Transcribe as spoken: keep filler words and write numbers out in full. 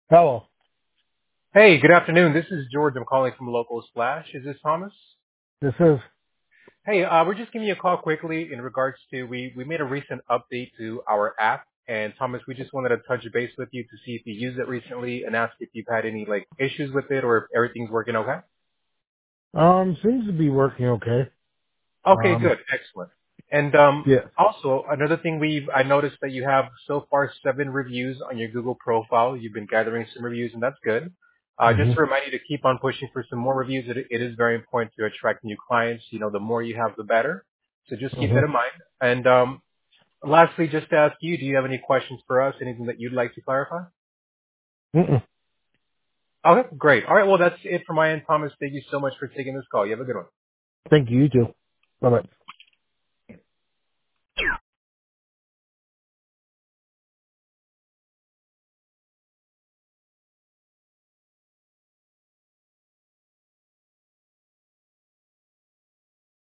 Hello. Hey, good afternoon. This is George. I'm calling from Local Splash. Is this Thomas? This is. Hey, uh, we're just giving you a call quickly in regards to we we made a recent update to our app, and Thomas, we just wanted to touch base with you to see if you used it recently and ask if you've had any like issues with it or if everything's working okay. Um, seems to be working okay. Okay, Um, good, excellent. And um, yeah. also another thing we've I noticed that you have so far seven reviews on your Google profile. You've been gathering some reviews, and that's good. Uh, just hmm to remind you to keep on pushing for some more reviews. It, it is very important to attract new clients. You know, the more you have, the better. So just keep hmm that in mind. And um, lastly, just to ask you, do you have any questions for us? Anything that you'd like to clarify? Mm-mm. Okay, great. All right, well that's it for my end, Thomas. Thank you so much for taking this call. You have a good one. Thank you. You too. Bye bye.